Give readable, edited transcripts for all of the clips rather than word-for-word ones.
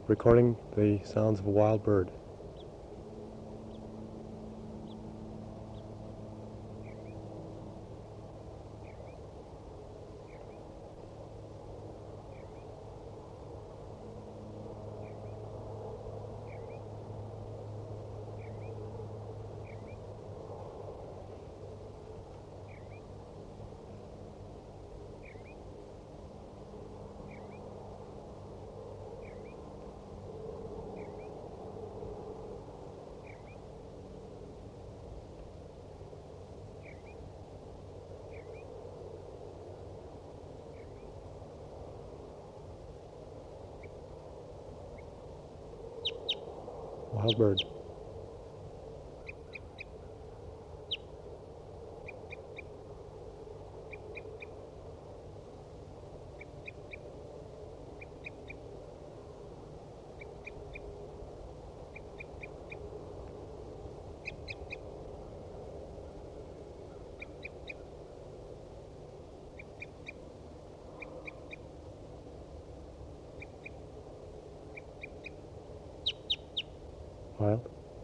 recording the sounds of a wild bird. Wild bird. Wild.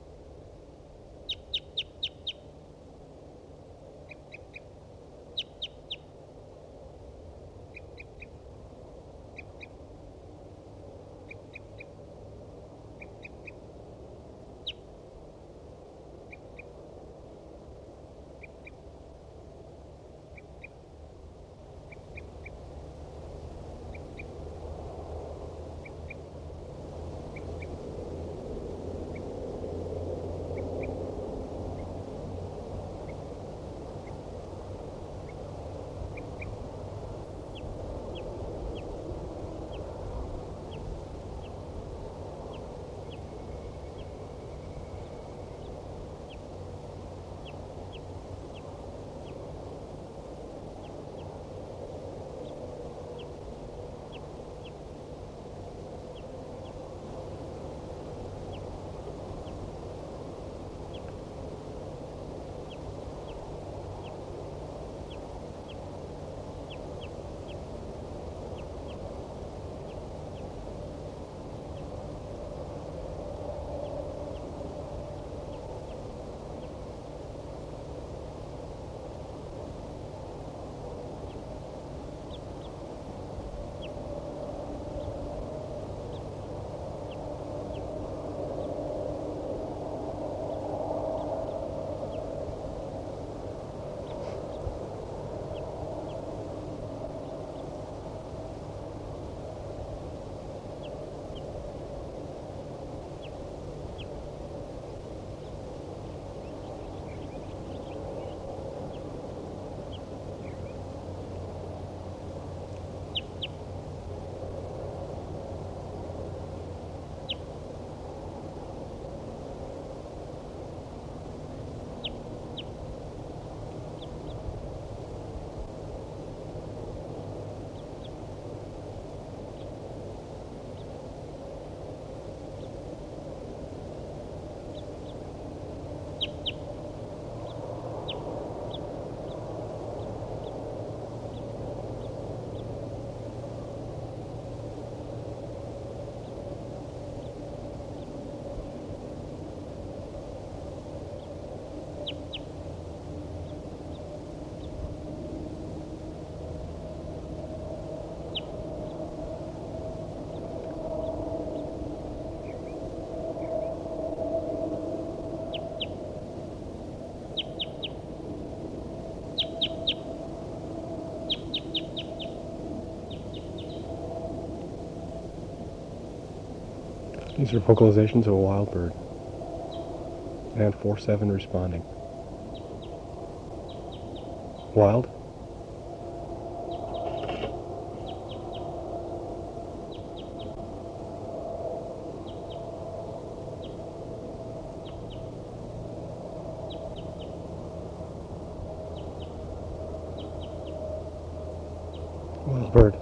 These are vocalizations of a wild bird. And 4-7 responding. Wild. Wild bird.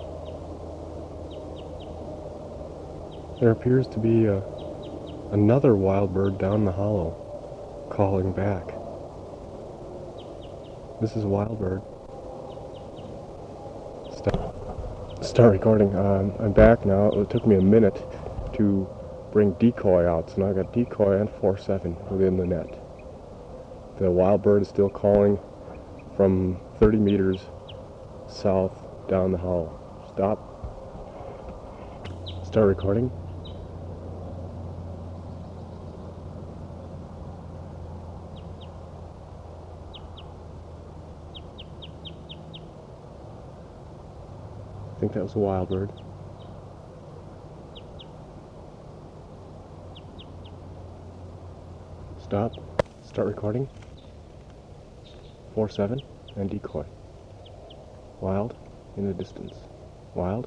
There appears to be another wild bird down the hollow, calling back. This is a wild bird. Start recording. I'm back now. It took me a minute to bring decoy out. So now I got decoy and 4-7 within the net. The wild bird is still calling from 30 meters south down the hollow. Stop. Start recording. I think that was a wild bird. Stop. Start recording. 4-7 and decoy. Wild in the distance. Wild.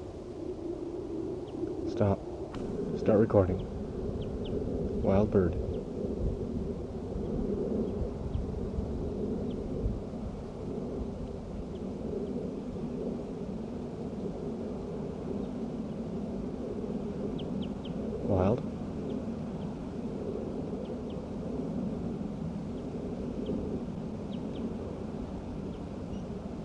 Stop. Start recording. Wild bird.